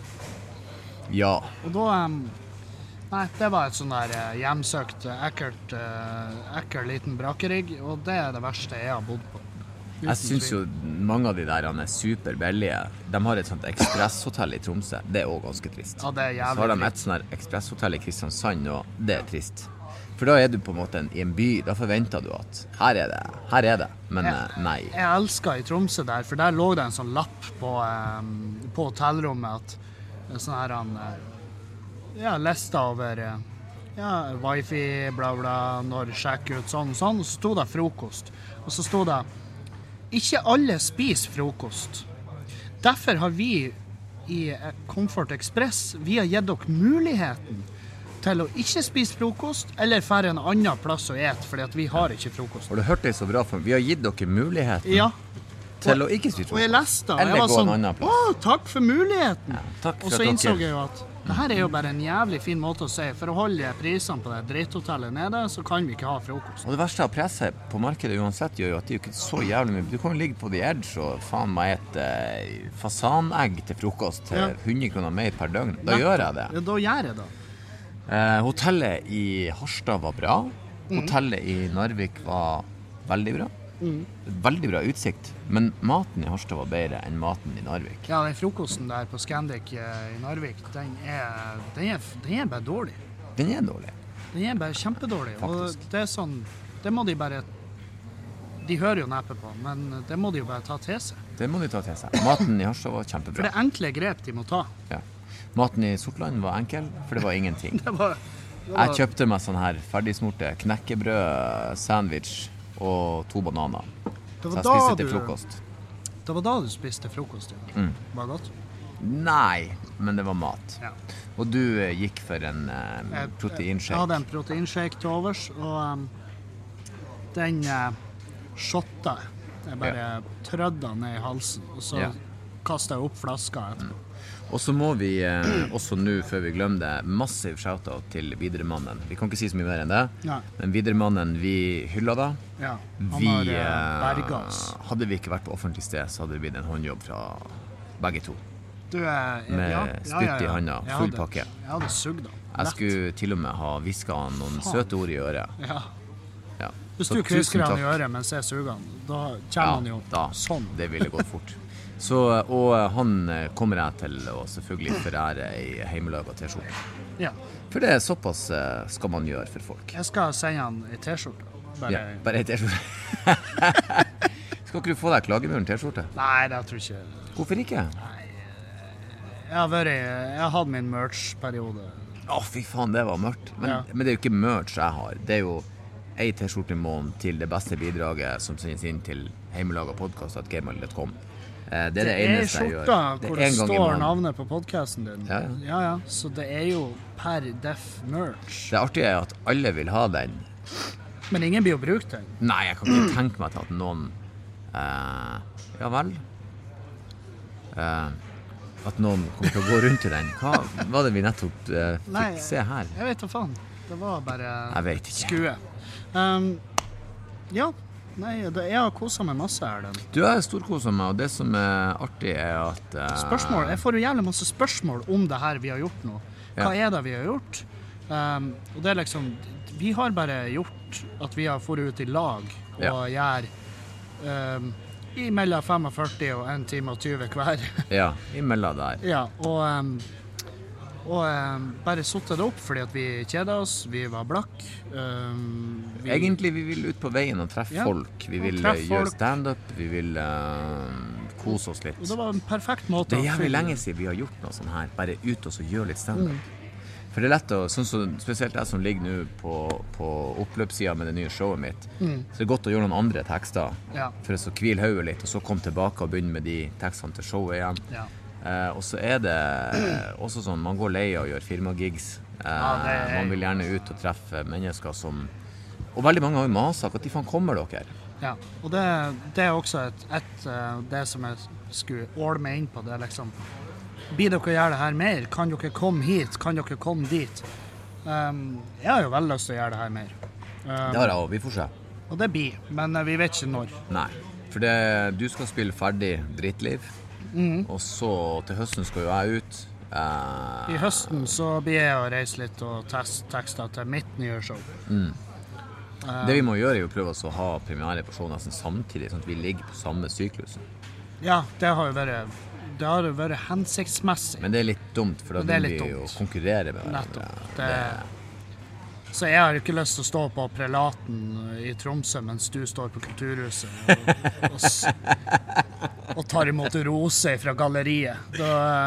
Ja, Og da... em, nei, det var et sånn der eh, hjemsøkt, eh, ekkelt, eh, ekkel liten brakkerigg, og det er det verste jeg har bodd på. Uten jeg synes tvil. jo mange av de der han er superbillige. De har et sånt ekspresshotell i Tromsø. Det er også ganske trist. Ja, det er jævlig Så har de dritt. et sånt her ekspresshotell i Kristiansand, og det er trist. For da er du på en måte en, i en by, da forventer du at her er det, her er det. Men Ja. eh, nei. Jeg elsker i Tromsø der, for der lå det en sånn lapp på, em, på hotellrommet at en sånn her han, eh, ja, lista over eh, ja, wifi, bla bla, når sjekker ut sånn og sånn, og så sto det frokost. Og så sto det, ikke alle spiser frokost. Derfor har vi i eh, Comfort Express, vi har gitt dere muligheten til å ikke spise frokost, eller færre en annen plass å ete, fordi at vi har ikke frokost. Har du hørt det så bra? For vi har gitt dere muligheten Ja, til å ikke spise og jeg frokost. leste, og Eller jeg var gå en sånn, annen plass. å, takk for muligheten. Takk for Og så at innså dere... jeg jo at det her er jo bare en jævlig fin måte å si, for å holde prisene på det dritthotellet nede, så kan vi ikke ha frokost. Og det verste av presset på markedet uansett gjør jo at det er jo ikke så jævlig mye. Du kan jo ligge på The Edge og faen meg et eh, fasanegg til frokost til Ja. hundre kroner mer per døgn. Da gjør jeg det. Ja, da gjør jeg det. Eh, hotellet i Harstad var bra. Mm. Hotellet i Narvik var veldig bra. Veldig bra utsikt. Men maten i Harstad var bedre enn maten i Narvik. Ja, den frokosten der på Scandic eh, i Narvik, den er, den er, den er bare dårlig. Den er dårlig. Den er bare kjempedårlig. Faktisk. Og det er sånn, det må de bare, de hører jo neppe på, men det må de jo bare ta til seg. Det må de ta til seg. Maten i Harstad var For kjempebra. det er enkle grep de må ta. Ja. Maten i Sortland var enkel, for det var ingenting. Det var, det var... Jeg kjøpte meg sånn her ferdigsmorte knekkebrød, sandwich og to bananer. Det var Så jeg da spiste til du- frokost. Det var da du spiste frokost, ja. Mm. Var det godt? Nei, men det var mat. Ja. Og du eh, gikk for en eh, Jeg- Jeg proteinshake. hadde en proteinshake til overs, og um, den uh, shotta jeg. Jeg bare trødde den ned i halsen, og så Ja. kastet jeg opp flaska etterpå. Og så må vi eh, også nå, før vi glemmer det, massiv shoutout til Videremannen. Vi kan ikke si så mye mer enn det, Nei. men Videremannen, vi hyller da. Ja, han Vi, har uh, eh, berget oss. hadde vi ikke vært på offentlig sted, så hadde det blitt en håndjobb fra begge to. Du, uh, med ja, spytt i handa, Jeg full hadde- pakke. Jeg hadde sugd han. Jeg skulle til og med ha hvisket han noen Faen. søte ord i øret. Ja. Ja. Hvis Så du tusen kvisker han takk. i øret mens jeg suger han, da kommer Ja, han jo da, sånn. det ville gått fort. Så, og han eh, kommer jeg til å selvfølgelig forære i heimelaget T-skjorte. Ja. For det er såpass eh, skal man gjøre for folk. Jeg skal sende han i T-skjorte. Bare... Ja, bare en T-skjorte. Skal ikke du få deg klagemuren T-skjorte? Nei, det tror jeg ikke. Hvorfor ikke? Jeg har, vært, jeg har hatt min merch-periode. Å, fy faen, det var mørkt. Men, Ja. men det er jo ikke merch jeg har. Det er jo ei T-skjorte i måneden til det beste bidraget som sendes inn til heimelaget podcast at gmail punktum com. Eh, Det er det, eneste jeg gjør. skjorta hvor det en gang i står måneden. navnet på podcasten din. Ja, ja. ja, ja. Så det er jo per def merch. Det artige er at alle vil ha den. Men ingen blir å bruke den. Nei, jeg kan ikke tenke meg til at noen eh, Ja vel? Eh, at noen kommer til å gå rundt i den. Hva var det vi nettopp eh, fikk Nei, se her? Jeg vet da faen. Det var bare Jeg vet ikke. skue. Um, ja. Nei, det, jeg har koset meg masse her. Den. Du er storkoset meg, og det som er artig er at eh, Spørsmål. Jeg får jo jævlig masse spørsmål om det her vi har gjort nå. Hva Ja. er det vi har gjort? Um, og det er liksom Vi har bare gjort at vi har fått ut i lag og Ja. gjør um, i mellom førtifem og en time og tyve hver. Ja, imellom der. ja, og um, og um, bare satte det opp fordi at vi kjeda oss, vi var blakk. Um, vi, Egentlig vi vil ut på veien og treffe Ja, folk. Vi og vil treffe eh, gjøre folk. stand-up. Vi vil eh, kose oss litt. Og det var en perfekt måte Det er å jævlig fylle- lenge siden vi har gjort noe sånn her. Bare ut og så gjøre litt stand-up. Mm. For det er lett å, sånn som, spesielt jeg som ligger nå på, på oppløpssida med det nye showet mitt, Mm. så det er godt å gjøre noen andre tekster Ja. for å så hvile hodet litt, og så komme tilbake og begynne med de tekstene til showet igjen. Ja. Eh, og så er det eh, også sånn, man går lei av å gjøre firmagigs. Eh, Ja, det er- Man vil gjerne ut og treffe mennesker som, og veldig mange har jo maset, at de faen kommer dere? Ja, og det, det er også et, et eh, det som jeg skulle åle meg inn på, det er liksom blir dere å gjøre det her mer? Kan dere komme hit? Kan dere komme dit? Um, jeg har jo veldig lyst til å gjøre det her mer. Um, Det har jeg også, vi får se. og det blir, men eh, vi vet ikke når. Nei, for det, du skal spille ferdig Drittliv, Mhm. og så til høsten skal jo jeg ut. Eh, I høsten så blir jeg å reise litt og teste tekster til mitt nye show. Det vi må gjøre er jo prøve oss å ha premiere på show nesten samtidig, sånn at vi ligger på samme syklus. Ja, det har jo vært, det har jo vært hensiktsmessig. Men det er litt dumt, for da Det er begynner litt vi jo å dumt. konkurrere med hverandre. Nettopp. Det, så jeg har ikke lyst til å stå på Prelaten i Tromsø mens du står på Kulturhuset og, og, s- og tar imot roser fra galleriet. Da,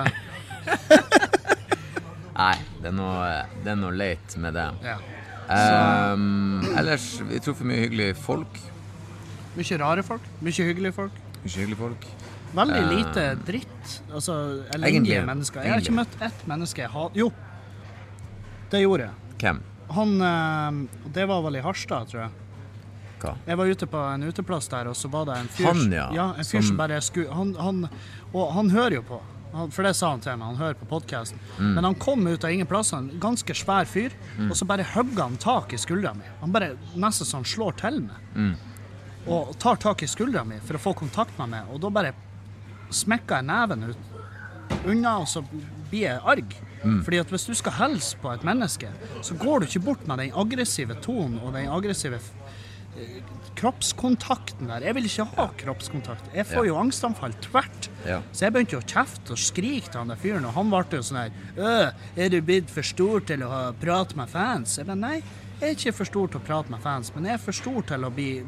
Nei, det er noe, det er noe leit med det. ja. Um, ellers, vi tror for mye hyggelige folk. Mye rare folk, mye hyggelige folk. Mye hyggelige folk. Veldig Eh, lite dritt. Altså, Egentlig, elendige mennesker. Jeg har ikke egentlig. møtt ett menneske jeg har... Jo, det gjorde jeg. Hvem? Han, eh, det var vel i Harstad, tror jeg. Hva? Jeg var ute på en uteplass der, og så var det en fyr, Han, ja, ja, en fyr som, som- bare skulle, han, han, og han hører jo på, han, for det sa han til meg, han hører på podcasten. Mm. Men han kom ut av ingen plasser, en ganske svær fyr, og så bare høgger han tak i skuldra mi. Han bare nesten sånn slår til meg. Mm. Og tar tak i skuldra mi for å få kontakt med meg, og da bare smekker jeg neven ut unna, og så blir jeg arg. Mm. Fordi at hvis du skal hilse på et menneske, så går du ikke bort med den aggressive tonen og den aggressive eh, kroppskontakten der. Jeg vil ikke ha kroppskontakt. Jeg får Ja. jo angstanfall tvert. Ja. Så jeg begynte jo å kjefte og skrike til han der fyren, og han ble jo sånn her, «Øh, er du blitt for stor til å ha- prate med fans?» Jeg bare, nei, jeg er ikke for stor til å prate med fans, men jeg er for stor til å bli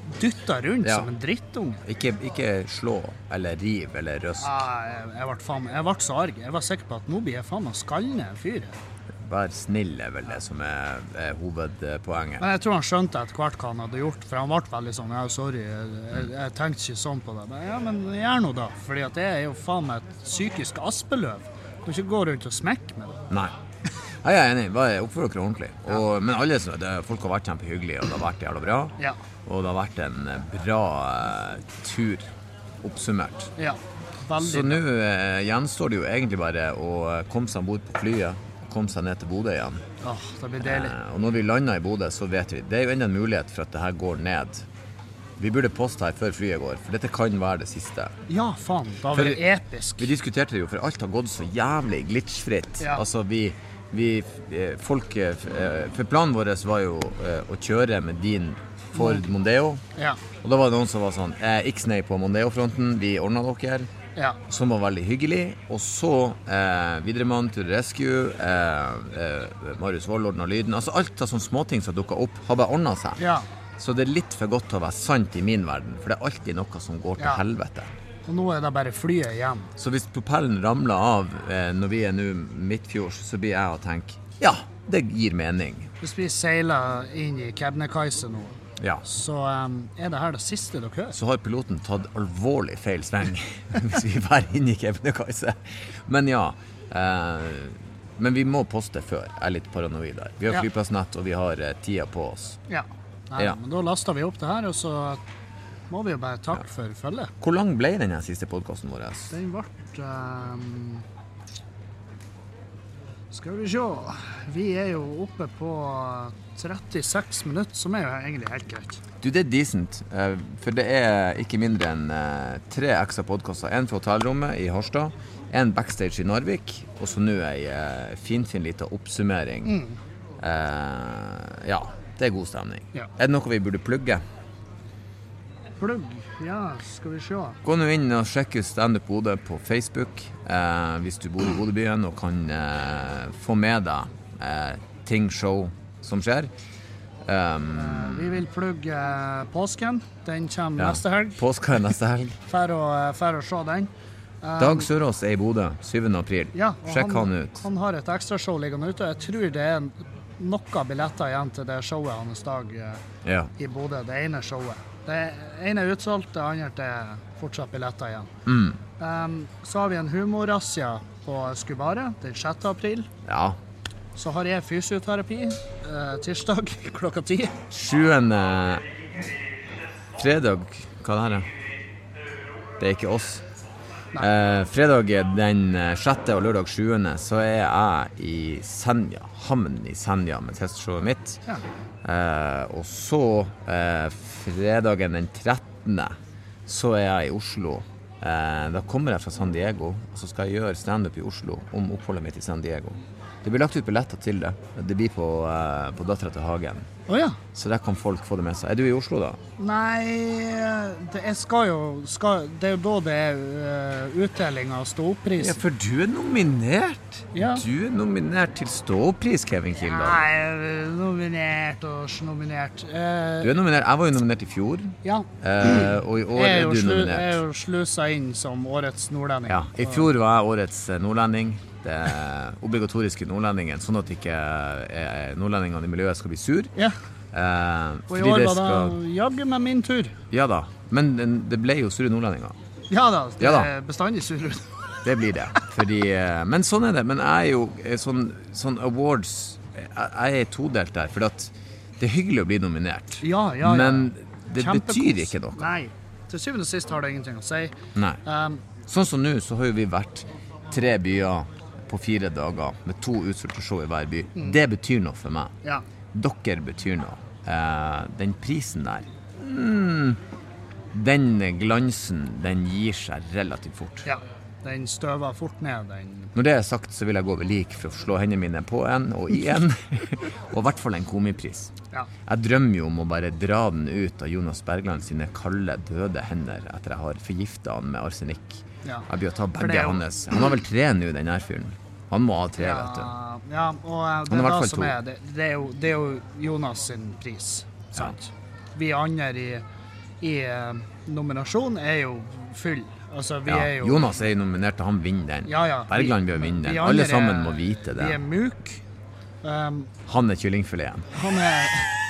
dyttet rundt Ja. som en drittunge. Ikke, ikke slå, eller riv, eller røst. Ja, jeg, jeg, ble faen, jeg ble så arg. Jeg var sikker på at nå blir jeg faen meg skallende en fyr. Vær snill er vel det som er, er hovedpoenget. Men jeg tror han skjønte etter hvert hva han hadde gjort, for han ble veldig sånn, ja, sorry, jeg, jeg, jeg tenkte ikke sånn på det. Men, ja, men gjør noe da, fordi at det er jo faen meg et psykisk aspeløv. Du kan ikke gå rundt og smekke med det. Nei. Jeg er enig, bare oppfør dere ordentlig. Og, men alle, som- det, folk har vært kjempehyggelige, og det har vært jævla bra. Ja, Og det har vært en bra eh, tur, oppsummert. ja, veldig. Så nå eh, gjenstår det jo egentlig bare å komme seg ombord på flyet, komme seg ned til Bodø igjen. Åh, det blir deilig. Eh, og når vi lander i Bodø, så vet vi, det er jo enda en mulighet for at det her går ned. Vi burde poste her før flyet går, for dette kan være det siste. Ja, faen, da blir det episk. Vi diskuterte det jo, for alt har gått så jævlig glitchfritt. Ja. Altså, vi, vi eh, folk, eh, for planen vår var jo eh, å kjøre med din Ford Mondeo, Ja, og da var det noen som var sånn, eh, X-Nay på Mondeo-fronten, vi ordnet dere, ja, som var veldig hyggelig, og så eh, Videremann til Rescue, eh, eh, Marius Vollorden og Lyden, altså alt av sånne småting som dukket opp, har bare ordnet seg. ja. Så det er litt for godt til å være sant i min verden, for det er alltid noe som går til Ja. helvete. Og nå er det bare flyet igjen. Så hvis propellen ramler av eh, når vi er nå midtfjords, så blir jeg å tenke, ja, det gir mening. Hvis vi seiler inn i Kebnekaise nå, Ja. så um, er det her det siste dere hører. Så har piloten tatt alvorlig feil sveng hvis vi er inne i Kebnekaise. Men ja, eh, men vi må poste før. Jeg er litt paranoid der. Vi har Ja. flyplassnett, og vi har eh, tida på oss. Ja. Nei, Ja. men da laster vi opp det her, og så må vi jo bare takke for følget. Hvor lang ble denne siste podcasten vår? Den ble um, Skal vi se. Vi er jo oppe på trettiseks minutter, som er jo egentlig helt greit. Du, det er decent, eh, for det er ikke mindre enn eh, tre ekstra podcaster. En fra hotellrommet i Harstad, en backstage i Narvik, og så nå ei eh, finfin liten oppsummering. Mm. Eh, ja, det er god stemning. Ja. Er det noe vi burde plugge? Plugg. Ja, skal vi se. Gå nå inn og sjekk ut Stand Up Bodø på Facebook, eh, hvis du bor i Bodøbyen og kan eh, få med deg eh, ting, show som skjer. Um, Vi vil plugge påsken. Den kommer ja. neste helg. Påska er neste helg. For å, for å se den. Um, Dag Sørås er i Bodø, syvende april. ja, og Sjekk han, ut. Han har et ekstrashow liggende ute. Jeg tror det er noen billetter igjen til det showet hans Dag eh, Ja. i Bodø. Det ene showet. Det ene er utsolgt, det andre er fortsatt billetter igjen. Mm. Um, så har vi en humorrazzia på Skubare den sjette april. Ja. Så har jeg fysioterapi eh, tirsdag klokka ti. Sjuende fredag, hva det her er? Det er ikke oss. Eh, fredag den sjette og lørdag sjuende så er jeg i Senja, Hamn i Senja med testshowet mitt. Ja. Eh, og så eh, fredagen den trettende så er jeg i Oslo. Eh, da kommer jeg fra San Diego, og så skal jeg gjøre stand-up i Oslo om oppholdet mitt i San Diego. Det blir lagt ut billetter til det. Det blir på, eh, på Dattera til Hagen. Å ja. Så der kan folk få det med seg. Er du i Oslo da? Nei, det jeg skal jo skal, Det er jo da det er uh, utdeling av ståpris. Ja, for du er nominert. Ja. Du er nominert til ståpris, Kevin Kildahl. Nei, nominert og nominert. Uh, Du er nominert. Jeg var jo nominert i fjor, ja. eh, og i år Jeg er er jo, du slu, jeg er nominert. jo slusa inn som årets nordlending. Ja, i fjor var jeg årets eh, nordlending. Det obligatoriske nordlendingen, sånn at ikke eh, nordlendingene i miljøet skal bli sur. Ja. Eh, Og i fordi år det var det skal... jaggu med min tur. Ja da, men den- det ble jo sure nordlendinger. Ja da, det Ja da. er bestandig sur. Det blir det. Fordi, eh, men sånn er det. Men jeg er jo eh, sånn, sånn awards Jeg, jeg er todelt der, for at det er hyggelig å bli nominert. Ja, ja, ja. Men det Kjempekos. betyr ikke noe. Nei. Til syvende og sist har det ingenting å si. Nei. Um, Sånn som nå, så har jo vi vært tre byer på fire dager med to utsolgte show i hver by. Det betyr noe for meg. ja. Dere betyr noe. Eh, den prisen der, mm, den glansen, den gir seg relativt fort. ja. Den støver fort ned, den. Når det er sagt, så vil jeg gå ved lik for å slå hendene mine på en og i en, og i hvert fall en komipris. Ja. Jeg drømmer jo om å bare dra den ut av Jonas Bergland sine kalde, døde hender etter jeg har forgiftet han med arsenikk. Ja. Jeg blir å ta For det begge er jo- hans. Han har vel tre nå, den her fyren. Han må ha tre, vet du. Ja, ja, og eh, Han det er i er hvert det fall som to. er det, det, er jo, det er jo Jonas sin pris, sant? Vi andre i i uh, nominasjon er jo full. Altså, vi Ja, er jo... Jonas er jo nominert, og han vinner den. Ja, ja. Bergland bør vinne den. vi Alle andre sammen er- må vite det. Vi er muk. Um, Han er kyllingfileten. han er...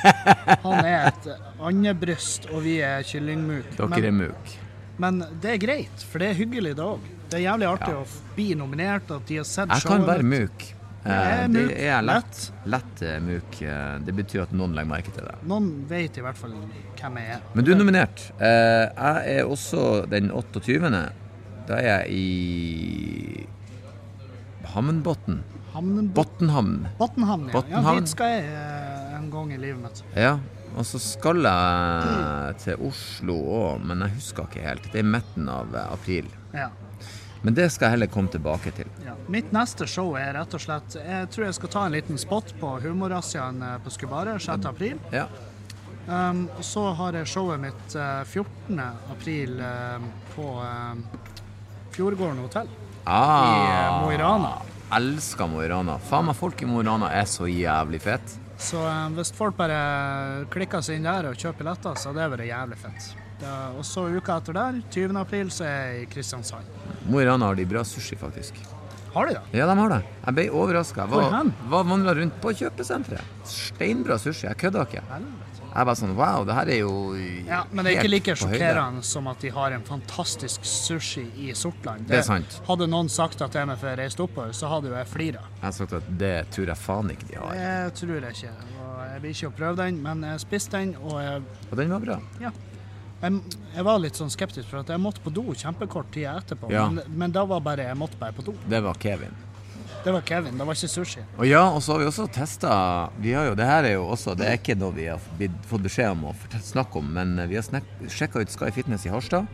han er et andebryst, og vi er kyllingmuk. Dere Men- er muk. Men det er greit, for det er hyggelig da også. Det er jævlig artig Ja. å f- bli nominert, at de har sett Jeg kan showet være mitt. muk. Jeg er Eh, muk. Det er lett. Lett eh, muk. Eh, Det betyr at noen legger merke til det. Noen vet i hvert fall hvem jeg er. Men du er nominert. Eh, Jeg er også den otteogtyvende. Da er jeg i Hamnbotn. Hamnen... Botnhamn. Bottenhamn, ja. Ja, Bottenhamn. dit skal jeg eh, en gang i livet mitt. Ja. Og så skal jeg til Oslo òg, men jeg husker ikke helt. Det er i midten av eh, april. Ja. Men det skal jeg heller komme tilbake til. Ja. Mitt neste show er rett og slett, jeg tror jeg skal ta en liten spot på humorrazziaen eh, på Skubare, sjette april. Ja. Um, og så har jeg showet mitt eh, fjortende april eh, på eh, Fjordgården hotell Ah, i eh, Mo i Rana. Elsker Mo i Rana. Faen meg, folk i Mo i Rana er så jævlig fett. Så eh, hvis folk bare klikker seg inn der og kjøper billetter, så det vært jævlig fett. Det, og så uka etter der, tyvende april, så er jeg i Kristiansand. Mo i Rana har de bra sushi, faktisk. Har de det? Ja, de har det. Jeg ble overrasket. Jeg Hvor var, hen? var vandret rundt på kjøpesenteret. Steinbra sushi. Jeg kødder ikke. Helvete. Jeg bare sånn, wow, det her er jo Ja, men det er ikke helt like på høyde. sjokkerende som at de har en fantastisk sushi i Sortland. Det er sant. Hadde noen sagt at jeg med for reist oppover, så hadde jo jeg flira. Jeg har sagt at det tror jeg faen ikke de har. Det tror jeg ikke. Og jeg vil ikke prøve den, men jeg spiste den, og jeg, Og den var bra. ja. Jeg, jeg var litt sånn skeptisk, for at jeg måtte på do kjempekort tid etterpå. Ja. Men, men da var bare, jeg måtte bare på do. Det var Kevin. Det var Kevin, det var ikke sushi. Og ja, og så har vi også testet, vi har jo, det her er jo også, det er ikke noe vi har blitt, fått beskjed om å fortelle- snakke om, men vi har snek, sjekket ut Sky Fitness i Harstad,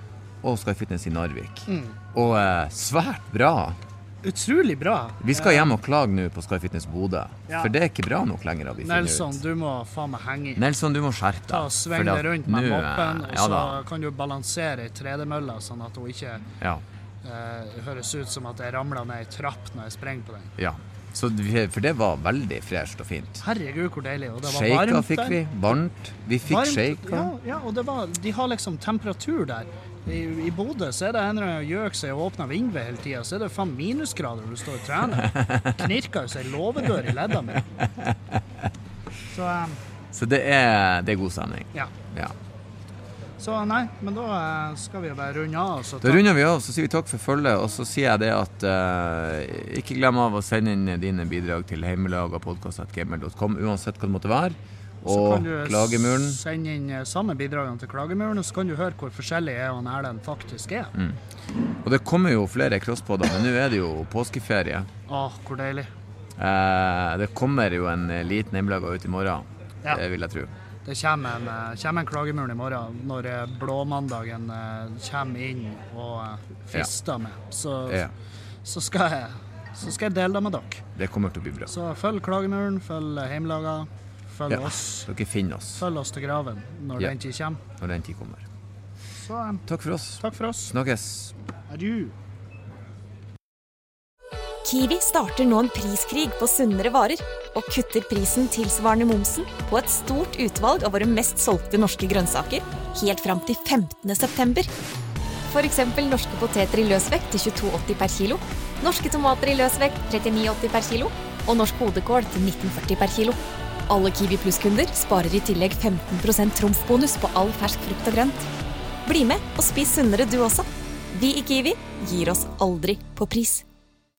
og Sky Fitness i Narvik. Mm. Og eh, svært bra. Utrolig bra. Vi skal hjem og klage nå på Sky Fitness Bodø, Ja. for det er ikke bra nok lenger, har vi funnet Nelson, ut. du må faen meg henge i. Nelson, du må skjerpe deg. Ta og sving fordi deg at rundt med nå, moppen, og ja, så da. kan du balansere i tredemølla, sånn at hun ikke Ja, eh, høres ut som at jeg ramler ned i trapp når jeg sprenger på den. ja. Så, vi- for det var veldig fresht og fint. Herregud, hvor deilig. Og det var Shaka varmt fikk der. vi, varmt. Vi fikk Varmt, shaka. Ja, ja, og det var, de har liksom temperatur der. I, i Bodø så er det en eller annen gjøk seg og åpner vinduet hele tiden, så er det faen minusgrader når du står og trener. Knirker jo seg låvedør i leddene mine. Så, um, Så det er, det er god stemning. ja. Ja. Så nei, men da eh, skal vi jo bare runde av. Så Da runder vi av, så sier vi takk for følget, og så sier jeg det at eh, ikke glem av å sende inn dine bidrag til heimelaga podcast at gmail dot com, uansett hva det måtte være. Så Og kan du Klagemuren. sende inn eh, samme bidragene til Klagemuren, og så kan du høre hvor forskjellig jeg og Erlend faktisk er. Mm. Og det kommer jo flere crosspodder, men nå er det jo påskeferie. Åh, hvor deilig. Eh, det kommer jo en eh, liten heimelaga ut i morgen, Ja. det vil jeg tro. Det kommer en, eh, kommer en Klagemuren i morgen, når eh, blåmandagen eh, kommer inn og eh, fister med. Så, Ja. så, skal jeg, så skal jeg dele det med dere. Det kommer til å bli bra. Så følg Klagemuren, følg Heimlaga, følg Ja, oss. dere finner oss Følg oss til graven når Ja. den tid kommer. når den tid kommer. Så eh, Takk for oss. takk for oss. Snakkes. Adjø. Kiwi starter nå en priskrig på sunnere varer og kutter prisen tilsvarende momsen på et stort utvalg av våre mest solgte norske grønnsaker helt fram til femtende september. For eksempel norske poteter i løsvekt til tjueto åtti per kilo, norske tomater i løsvekt trettini åtti per kilo og norsk hodekål til nitten førti per kilo. Alle Kiwi Plus-kunder sparer i tillegg femten prosent trumfbonus på all fersk frukt og grønt. Bli med og spis sunnere du også. Vi i Kiwi gir oss aldri på pris.